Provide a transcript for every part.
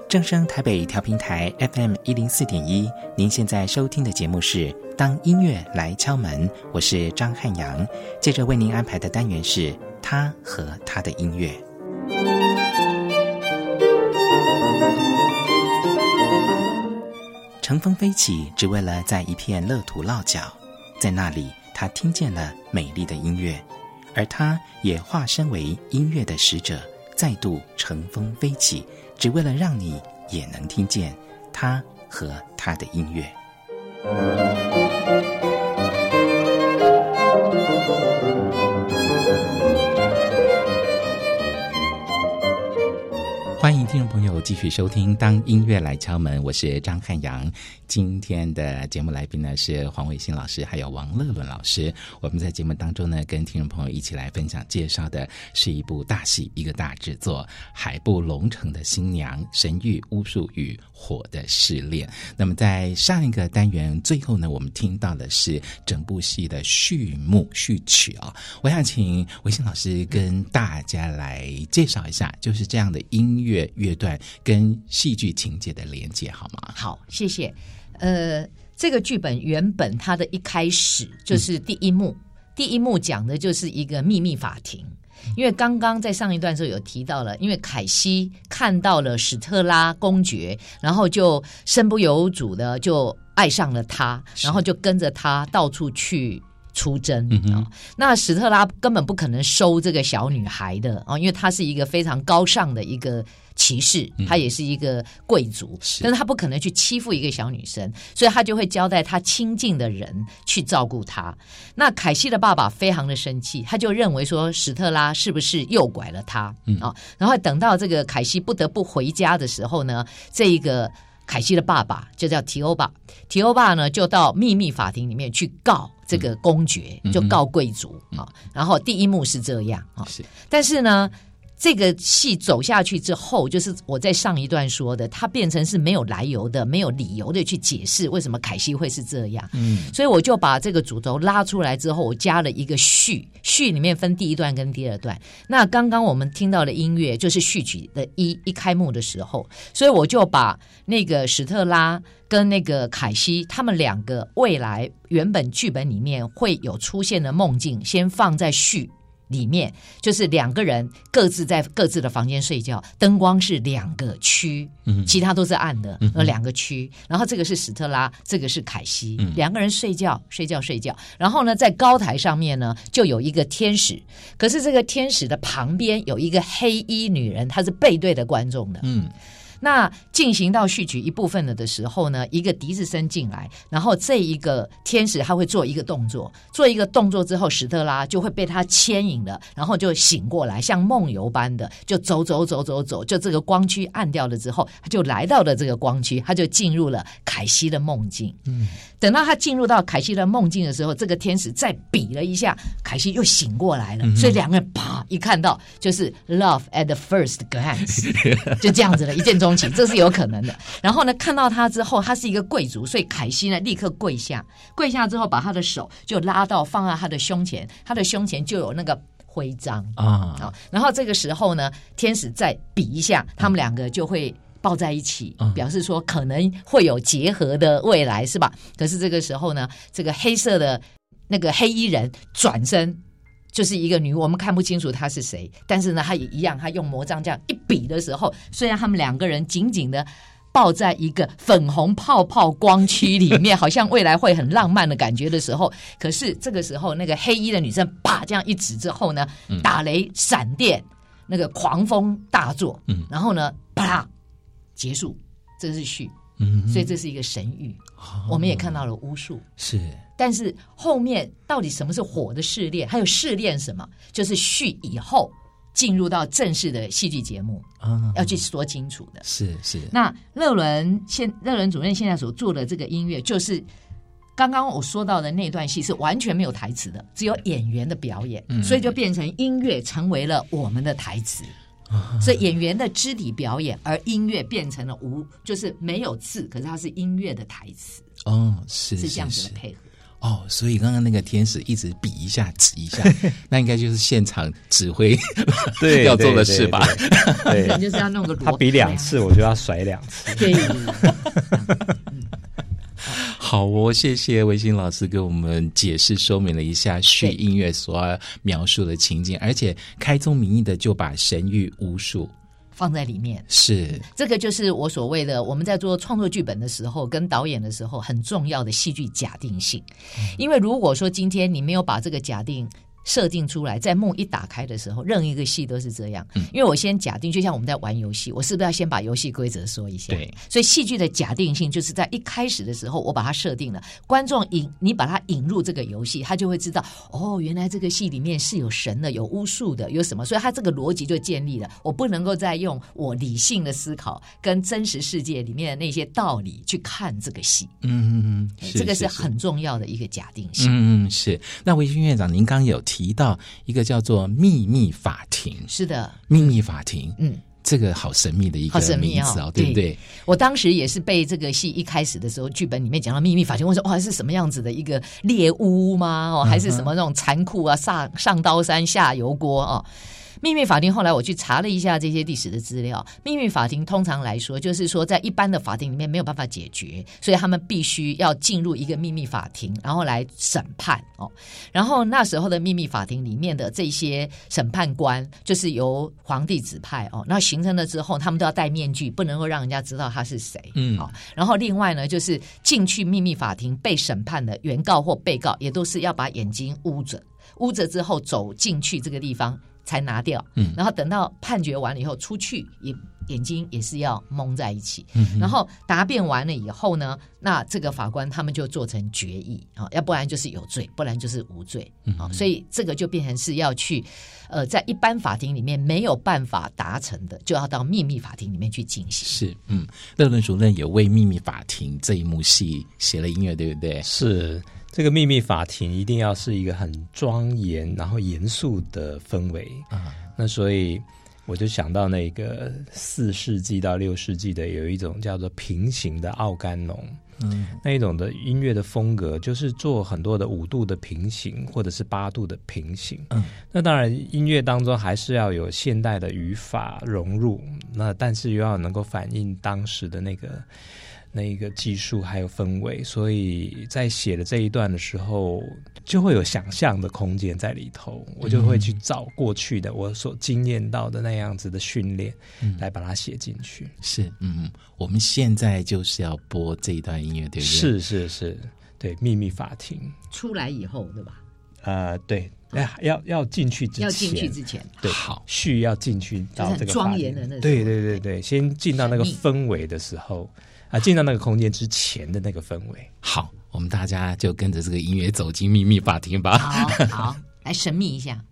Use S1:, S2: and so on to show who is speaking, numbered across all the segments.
S1: 正声台北调频台 FM104.1，您现在收听的节目是当音乐来敲门，我是张汉阳。接着为您安排的单元是他和他的音乐。乘风飞起，只为了在一片乐土落脚，在那里他听见了美丽的音乐，而他也化身为音乐的使者，再度乘风飞起，只为了让你也能听见他和他的音乐。欢迎听众朋友继续收听当音乐来敲门，我是张汉阳。今天的节目来宾呢是黄伟新老师还有王乐伦老师。我们在节目当中呢跟听众朋友一起来分享介绍的是一部大戏，一个大制作，海部龙城的新娘，神域巫术与火的试炼。那么在上一个单元最后呢，我们听到的是整部戏的序曲啊。我想请伟新老师跟大家来介绍一下，就是这样的音乐乐段跟戏剧情节的连接好吗？
S2: 好，谢谢。这个剧本原本它的一开始就是第一幕，第一幕讲的就是一个秘密法庭。因为刚刚在上一段的时候有提到了，因为凯西看到了史特拉公爵，然后就身不由主的就爱上了他，然后就跟着他到处去出征。那史特拉根本不可能收这个小女孩的，因为她是一个非常高尚的一个骑士，她也是一个贵族，但是她不可能去欺负一个小女生，所以她就会交代她亲近的人去照顾她。那凯西的爸爸非常的生气，他就认为说史特拉是不是诱拐了他然后等到这个凯西不得不回家的时候呢，这一个凯西的爸爸就叫提欧巴呢，就到秘密法庭里面去告这个公爵，就告贵族然后第一幕是这样但是呢这个戏走下去之后，就是我在上一段说的，它变成是没有来由的、没有理由的去解释为什么凯西会是这样。所以我就把这个主轴拉出来之后，我加了一个序里面分第一段跟第二段。那刚刚我们听到的音乐就是序曲的一开幕的时候，所以我就把那个史特拉跟那个凯西他们两个未来原本剧本里面会有出现的梦境先放在序里面，就是两个人各自在各自的房间睡觉，灯光是两个区，其他都是暗的，两个区。然后这个是史特拉，这个是凯西，两个人睡觉。然后呢，在高台上面呢，就有一个天使，可是这个天使的旁边有一个黑衣女人，她是背对着观众的。那进行到序曲一部分了的时候呢，一个笛子声进来，然后这一个天使他会做一个动作之后，史特拉就会被他牵引了，然后就醒过来，像梦游般的就走，就这个光区暗掉了之后，他就来到了这个光区，他就进入了凯西的梦境。等到他进入到凯西的梦境的时候，这个天使再比了一下，凯西又醒过来了，所以两个人啪一看到就是 love at the first glance 就这样子了，一见钟情，这是有可能的。然后呢，看到他之后，他是一个贵族，所以凯西呢立刻跪下之后，把他的手就拉到放在他的胸前，他的胸前就有那个徽章然后这个时候呢，天使再比一下，他们两个就会抱在一起，表示说可能会有结合的未来，是吧？可是这个时候呢，这个黑色的那个黑衣人转身就是一个女，我们看不清楚她是谁，但是呢，她也一样，她用魔杖这样一比的时候，虽然他们两个人紧紧的抱在一个粉红泡泡光区里面，好像未来会很浪漫的感觉的时候，可是这个时候那个黑衣的女生啪这样一指之后呢，打雷闪电，那个狂风大作，然后呢啪结束，这是序。所以这是一个神谕，我们也看到了巫术，
S1: 是。
S2: 但是后面到底什么是火的试炼，还有试炼什么，就是序以后进入到正式的戏剧节目要去说清楚的。
S1: 是。
S2: 那乐伦主任现在所做的这个音乐，就是刚刚我说到的那段戏是完全没有台词的，只有演员的表演，所以就变成音乐成为了我们的台词。所以演员的肢体表演，而音乐变成了就是没有字，可是它是音乐的台词。
S1: 是
S2: 这样子的配合。
S1: 哦，所以刚刚那个天使一直比一下指一下，那应该就是现场指挥
S3: 对
S1: 要做的事吧？
S3: 对，
S2: 可能就是要弄个
S3: 他比2次，我就要甩2次。
S2: 对。
S1: 好哦，谢谢维新老师给我们解释说明了一下序音乐所要描述的情境，而且开宗明义的就把神谕巫术
S2: 放在里面。
S1: 是
S2: 这个就是我所谓的我们在做创作剧本的时候跟导演的时候很重要的戏剧假定性。因为如果说今天你没有把这个假定设定出来，在幕一打开的时候，任一个戏都是这样。因为我先假定，就像我们在玩游戏，我是不是要先把游戏规则说一下？
S1: 对，
S2: 所以戏剧的假定性就是在一开始的时候，我把它设定了，观众你把它引入这个游戏，他就会知道哦，原来这个戏里面是有神的，有巫术的，有什么，所以他这个逻辑就建立了。我不能够再用我理性的思考跟真实世界里面的那些道理去看这个戏。这个是很重要的一个假定性。
S1: 是。那维新院长，您刚刚有提到一个叫做秘密法庭。
S2: 是的，
S1: 秘密法庭，这个好神秘的一个名字哦，对不对？
S2: 我当时也是被这个戏一开始的时候，剧本里面讲到秘密法庭，我说哇，是什么样子的一个猎巫吗？还是什么那种残酷啊，上刀山下油锅啊？秘密法庭后来我去查了一下这些历史的资料，秘密法庭通常来说就是说在一般的法庭里面没有办法解决，所以他们必须要进入一个秘密法庭，然后来审判哦。然后那时候的秘密法庭里面的这些审判官就是由皇帝指派哦，那形成了之后他们都要戴面具，不能够让人家知道他是谁。然后另外呢，就是进去秘密法庭被审判的原告或被告也都是要把眼睛捂着之后走进去这个地方才拿掉，然后等到判决完了以后出去，眼睛也是要蒙在一起，然后答辩完了以后呢，那这个法官他们就做成决议啊，要不然就是有罪，不然就是无罪啊，所以这个就变成是要去在一般法庭里面没有办法达成的，就要到秘密法庭里面去进行。
S1: 是，乐伦主任有为秘密法庭这一幕戏写了音乐，对不对？
S3: 是。这个秘密法庭一定要是一个很庄严然后严肃的氛围那所以我就想到那个4世纪到6世纪的有一种叫做平行的奥甘农那一种的音乐的风格就是做很多的5度的平行或者是8度的平行那当然音乐当中还是要有现代的语法融入那但是又要能够反映当时的那个技术还有氛围，所以在写的这一段的时候就会有想象的空间在里头，我就会去找过去的我所经验到的那样子的训练来把它写进去。
S1: 是，我们现在就是要播这一段音乐，对不对？
S3: 是，对，秘密法庭
S2: 出来以后，对吧？
S3: 对，要进去之前，对，
S1: 好，
S3: 序要进去到这个
S2: 庄严的那种，
S3: 对，先进到那个氛围的时候。进到那个空间之前的那个氛围。
S1: 好，我们大家就跟着这个音乐走进秘密法庭吧。
S2: 好，来神秘一下。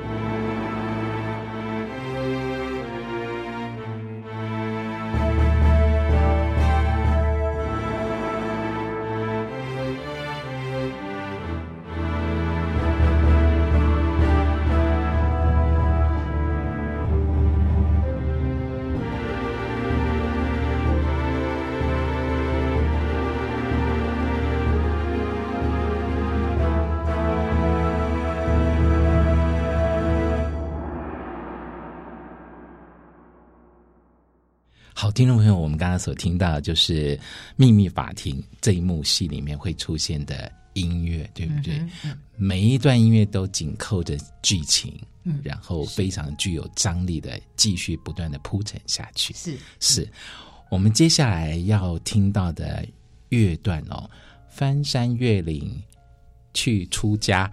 S1: 好，听众朋友，我们刚刚所听到的就是秘密法庭这一幕戏里面会出现的音乐，对不对？每一段音乐都紧扣着剧情，然后非常具有张力的继续不断的铺陈下去。是，我们接下来要听到的乐段哦，翻山越岭去出家。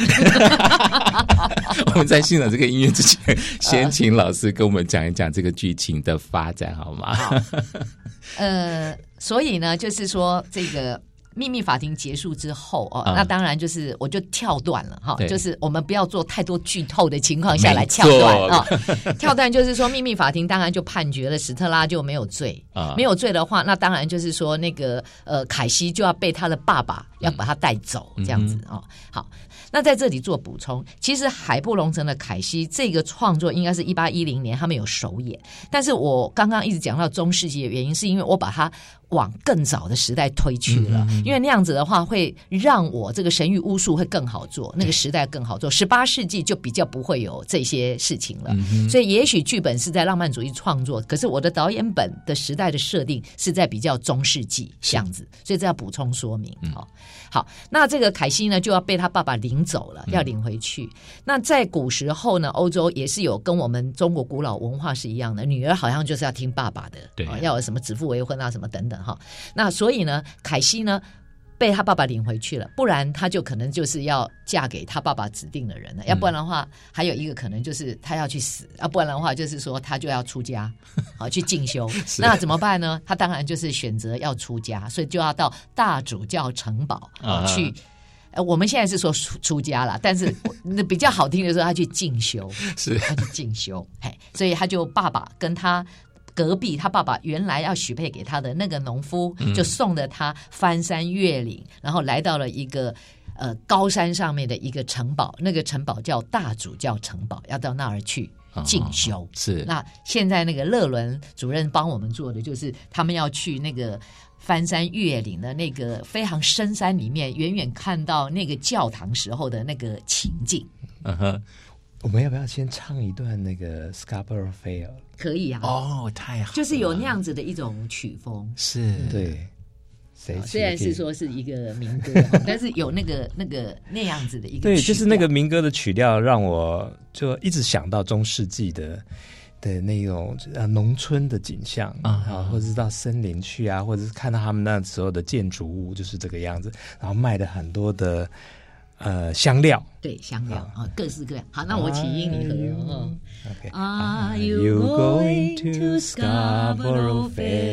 S1: 我们在欣赏这个音乐之前，先请老师跟我们讲一讲这个剧情的发展好吗？
S2: 好，所以呢，就是说这个秘密法庭结束之后那当然就是我就跳段了哈，就是我们不要做太多剧透的情况下来跳段跳段就是说秘密法庭当然就判决了史特拉就没有罪没有罪的话，那当然就是说那个凯西就要被他的爸爸要把他带走这样子好，那在这里做补充，其实海波龙城的凯西这个创作应该是1810年他们有首演，但是我刚刚一直讲到中世纪的原因是因为我把它往更早的时代推去了， 因为那样子的话会让我这个神谕巫术会更好做，那个时代更好做。18世纪就比较不会有这些事情了，所以也许剧本是在浪漫主义创作，可是我的导演本的时代的设定是在比较中世纪这样子，所以这要补充说明。好，那这个凯西呢就要被他爸爸领走了，要领回去。那在古时候呢，欧洲也是有跟我们中国古老文化是一样的，女儿好像就是要听爸爸的，对，要有什么指腹为婚啊什么等等哈。那所以呢，凯西呢被他爸爸领回去了，不然他就可能就是要嫁给他爸爸指定的人了，要不然的话还有一个可能就是他要去死，要不然的话就是说他就要出家好去进修那怎么办呢？他当然就是选择要出家，所以就要到大主教城堡去我们现在是说出家了，但是比较好听的是他去进修是他去进修所以他就爸爸跟他隔壁他爸爸原来要许配给他的那个农夫就送了他翻山越岭，然后来到了一个高山上面的一个城堡，那个城堡叫大主教城堡，要到那儿去进修
S1: 是。
S2: 那现在那个乐伦主任帮我们做的就是他们要去那个翻山越岭的那个非常深山里面，远远看到那个教堂时候的那个情景。
S3: 我们要不要先唱一段那个 Scarborough Fair？
S2: 可以啊。
S1: 太好了，
S2: 就是有那样子的一种曲风。
S1: 是，
S3: 对。
S2: 虽然是说是一个民歌但是有那样子的一个
S3: 对，就是那个民歌的曲调让我就一直想到中世纪的那种农村的景象或者是到森林去啊，或者是看到他们那时候的建筑物就是这个样子，然后卖的很多的香料，
S2: 对，香料各式各样。好，那我起因你和
S3: Okay.
S2: Are you going to Scarborough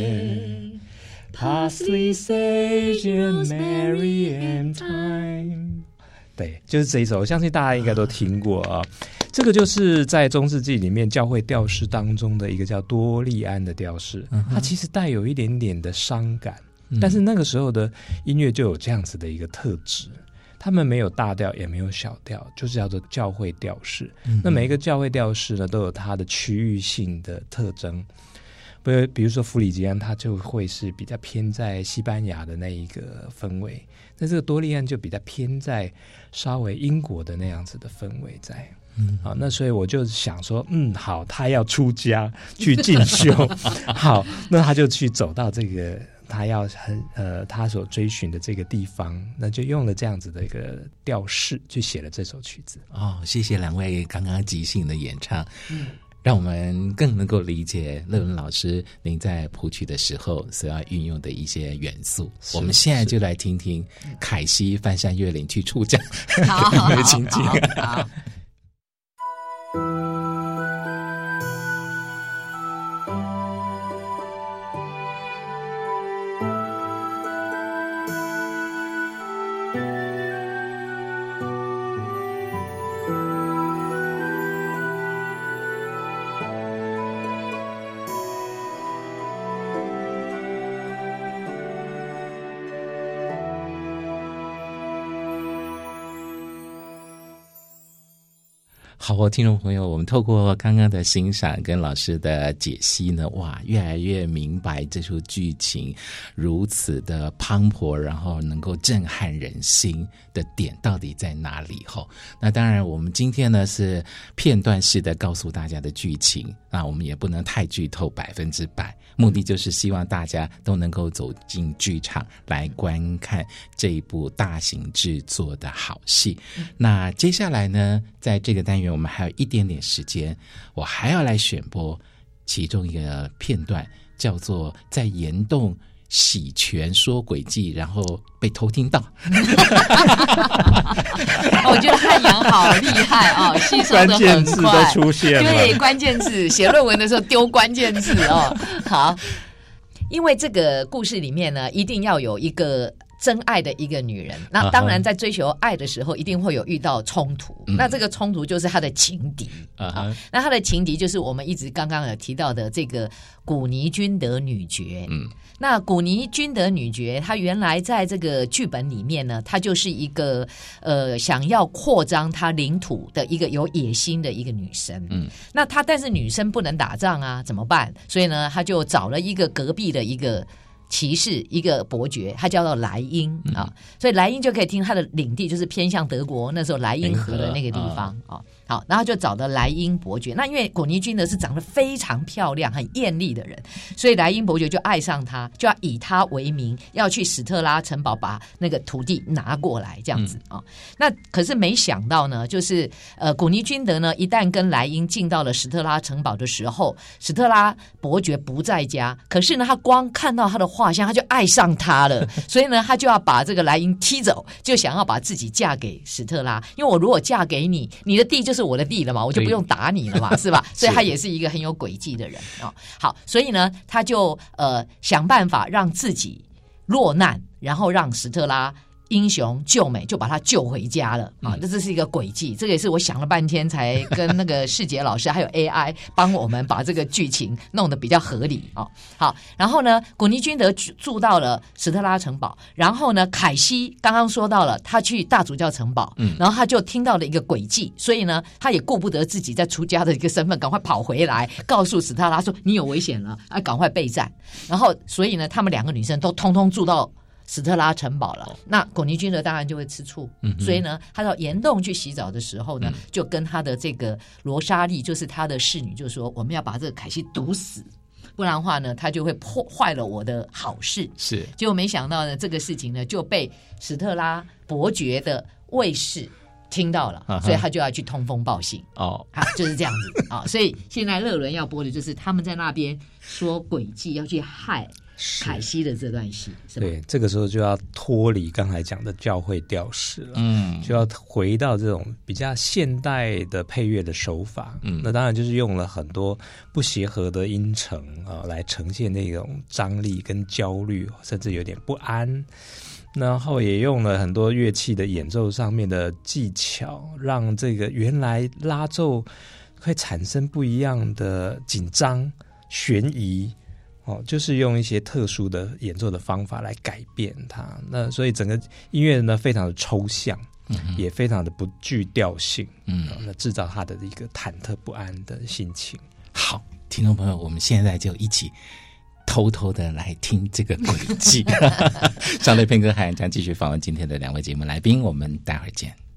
S2: Fair? Parsley, sage, and merry and thyme。
S3: 对，就是这一首，我相信大家应该都听过啊。这个就是在中世纪里面教会调式当中的一个叫多利安的调式，它其实带有一点点的伤感，但是那个时候的音乐就有这样子的一个特质。他们没有大调也没有小调，就是叫做教会调式。那每一个教会调式呢都有它的区域性的特征，比如说弗里吉安它就会是比较偏在西班牙的那一个氛围，那这个多利安就比较偏在稍微英国的那样子的氛围在。好，那所以我就想说好，他要出家去进修好，那他就去走到这个他要他所追寻的这个地方，那就用了这样子的一个调式去写了这首曲子。
S1: 谢谢两位刚刚即兴的演唱，让我们更能够理解乐伦老师您在谱曲的时候所要运用的一些元素。我们现在就来听听凯西翻山越岭去出家的情景。
S2: 好
S1: 好，听众朋友，我们透过刚刚的欣赏跟老师的解析呢，越来越明白这出剧情如此的磅礴，然后能够震撼人心的点到底在哪里。那当然我们今天呢是片段式的告诉大家的剧情，那我们也不能太剧透100%，目的就是希望大家都能够走进剧场来观看这一部大型制作的好戏。那接下来呢，在这个单元我们还有一点点时间，我还要来选播其中一个片段，叫做在岩洞洗拳说诡计，然后被偷听到。
S2: 我觉得汉阳好厉害吸收得很快，
S3: 关键字都出现了。
S2: 对，关键字写论文的时候丢关键字好，因为这个故事里面呢，一定要有一个真爱的一个女人，那当然在追求爱的时候一定会有遇到冲突，那这个冲突就是她的情敌那她的情敌就是我们一直刚刚有提到的这个古尼君德女爵。那古尼君德女爵她原来在这个剧本里面呢，她就是一个想要扩张她领土的一个有野心的一个女生。那她但是女生不能打仗啊，怎么办？所以呢她就找了一个隔壁的一个骑士，一个伯爵，他叫做莱茵啊，所以莱茵就可以听他的领地就是偏向德国那时候莱茵河的那个地方啊。好，然后就找到莱茵伯爵。那因为果尼君德是长得非常漂亮、很艳丽的人，所以莱茵伯爵就爱上他，就要以他为名，要去史特拉城堡把那个土地拿过来，这样子啊。那可是没想到呢，就是果尼君德呢，一旦跟莱茵进到了史特拉城堡的时候，史特拉伯爵不在家，可是呢，他光看到他的画像，他就爱上他了，所以呢，他就要把这个莱茵踢走，就想要把自己嫁给史特拉，因为我如果嫁给你，你的地就是我的地了嘛，我就不用打你了嘛，是吧？所以他也是一个很有诡计的人啊。好，所以呢，他就想办法让自己落难，然后让史特拉英雄救美，就把他救回家了啊！这是一个诡计，这个也是我想了半天才跟那个世杰老师还有 AI 帮我们把这个剧情弄得比较合理啊。好，然后呢，果尼君德住到了史特拉城堡，然后呢，凯西刚刚说到了，他去大主教城堡，然后他就听到了一个诡计，所以呢，他也顾不得自己在出家的一个身份，赶快跑回来告诉史特拉说：“你有危险了，赶快备战。”然后，所以呢，他们两个女生都通通住到史特拉城堡了，那果尼君德当然就会吃醋，所以呢，他到岩洞去洗澡的时候呢，就跟他的这个罗莎莉，就是他的侍女，就说我们要把这个凯西毒死，不然的话呢，他就会破坏了我的好事。是，结果没想到呢，这个事情呢就被史特拉伯爵的卫士听到了，所以他就要去通风报信。哦，就是这样子啊。所以现在乐伦要播的就是他们在那边说诡计要去害凯西的这段戏，是吧？对，
S3: 这个时候就要脱离刚才讲的教会调式了，就要回到这种比较现代的配乐的手法。那当然就是用了很多不协和的音程啊，来呈现那种张力跟焦虑，甚至有点不安。然后也用了很多乐器的演奏上面的技巧，让这个原来拉奏会产生不一样的紧张、悬疑。就是用一些特殊的演奏的方法来改变它，那所以整个音乐呢非常的抽象，也非常的不具调性，那制造他的一个忐忑不安的心情。
S1: 好，听众朋友，我们现在就一起偷偷的来听这个轨迹。上了片刻，海洋将继续访问今天的两位节目来宾，我们待会儿见。